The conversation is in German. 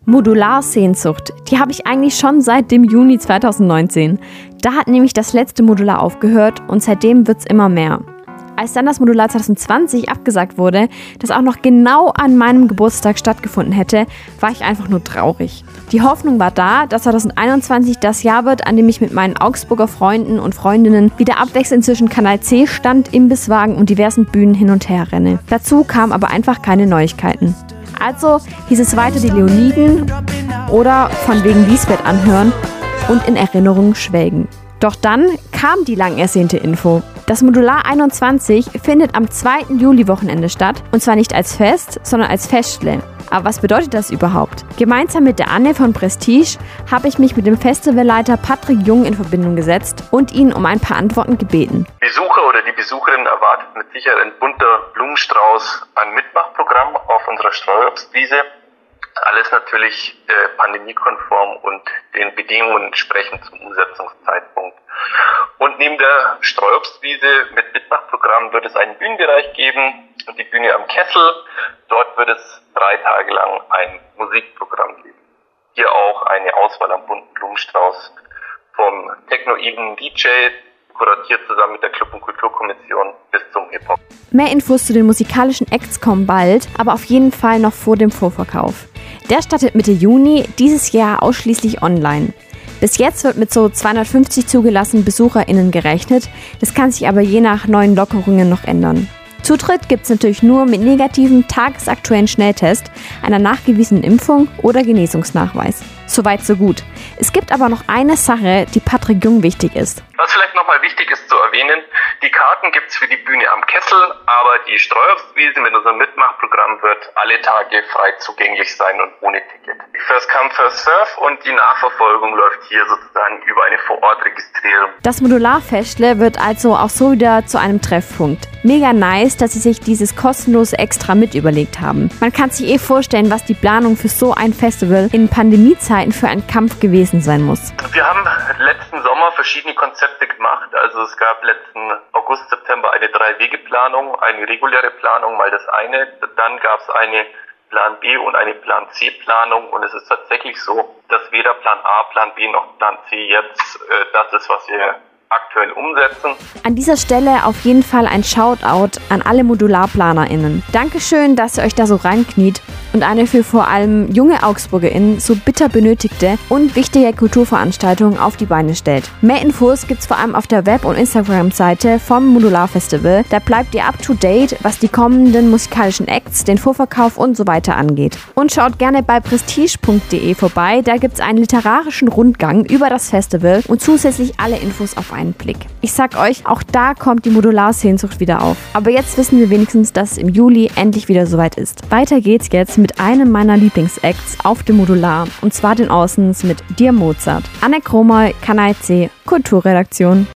Modular-Sehnsucht, die habe ich eigentlich schon seit dem Juni 2019. Da hat nämlich das letzte Modular aufgehört und seitdem wird's immer mehr. Als dann das Modular 2020 abgesagt wurde, das auch noch genau an meinem Geburtstag stattgefunden hätte, war ich einfach nur traurig. Die Hoffnung war da, dass 2021 das Jahr wird, an dem ich mit meinen Augsburger Freunden und Freundinnen wieder abwechselnd zwischen Kanal C Stand, Imbisswagen und diversen Bühnen hin und her renne. Dazu kamen aber einfach keine Neuigkeiten. Also hieß es weiter die Leoniden oder von wegen Lisbeth anhören und in Erinnerung schwelgen. Doch dann kam die lang ersehnte Info. Das Modular 21 findet am 2. Juli-Wochenende statt und zwar nicht als Fest, sondern als Festle. Aber was bedeutet das überhaupt? Gemeinsam mit der Anne von Prestige habe ich mich mit dem Festivalleiter Patrick Jung in Verbindung gesetzt und ihn um ein paar Antworten gebeten. Besucher oder die Besucherin erwartet mit Sicherheit ein bunter Blumenstrauß an Mitmachprogramm auf unserer Streuobstwiese. Alles natürlich pandemiekonform und den Bedingungen entsprechend zum Umsetzungszeitpunkt. Und neben der Streuobstwiese mit Mitmachprogramm wird es einen Bühnenbereich geben, die Bühne am Kessel. Dort wird es 3 Tage lang ein Musikprogramm geben. Hier auch eine Auswahl am bunten Blumenstrauß vom technoiden DJ, kuratiert zusammen mit der Club- und Kulturkommission bis zum Hip-Hop. Mehr Infos zu den musikalischen Acts kommen bald, aber auf jeden Fall noch vor dem Vorverkauf. Der startet Mitte Juni, dieses Jahr ausschließlich online. Bis jetzt wird mit so 250 zugelassenen BesucherInnen gerechnet, das kann sich aber je nach neuen Lockerungen noch ändern. Zutritt gibt's natürlich nur mit negativem tagesaktuellen Schnelltest, einer nachgewiesenen Impfung oder Genesungsnachweis. Soweit so gut. Es gibt aber noch eine Sache, die Patrick Jung wichtig ist. Was vielleicht nochmal wichtig ist zu erwähnen, die Karten gibt's für die Bühne am Kessel, aber die Streuobstwiese mit unserem Mitmachprogramm wird alle Tage frei zugänglich sein und ohne Ticket. First come, first serve und die Nachverfolgung läuft hier sozusagen über eine Vorortregistrierung. Das Modular-Festle wird also auch so wieder zu einem Treffpunkt. Mega nice, dass sie sich dieses kostenlose Extra mit überlegt haben. Man kann sich vorstellen, was die Planung für so ein Festival in Pandemiezeiten für ein Kampf gewesen sein muss. Wir haben letzten Sommer verschiedene Konzepte gemacht. Also es gab letzten August, September eine 3-Wege-Planung, eine reguläre Planung, mal das eine. Dann gab es eine Plan B und eine Plan C-Planung. Und es ist tatsächlich so, dass weder Plan A, Plan B noch Plan C jetzt das ist, was wir aktuell umsetzen. An dieser Stelle auf jeden Fall ein Shoutout an alle ModularplanerInnen. Dankeschön, dass ihr euch da so reinkniet und eine für vor allem junge AugsburgerInnen so bitter benötigte und wichtige Kulturveranstaltung auf die Beine stellt. Mehr Infos gibt's vor allem auf der Web- und Instagram-Seite vom Modular Festival. Da bleibt ihr up to date, was die kommenden musikalischen Acts, den Vorverkauf und so weiter angeht. Und schaut gerne bei prestige.de vorbei, da gibt's einen literarischen Rundgang über das Festival und zusätzlich alle Infos auf einen Blick. Ich sag euch, auch da kommt die Modular-Sehnsucht wieder auf. Aber jetzt wissen wir wenigstens, dass es im Juli endlich wieder soweit ist. Weiter geht's jetzt mit einem meiner Lieblingsacts auf dem Modular, und zwar den Orsons mit Dir Mozart. Anne Kromal, Kanal C, Kulturredaktion.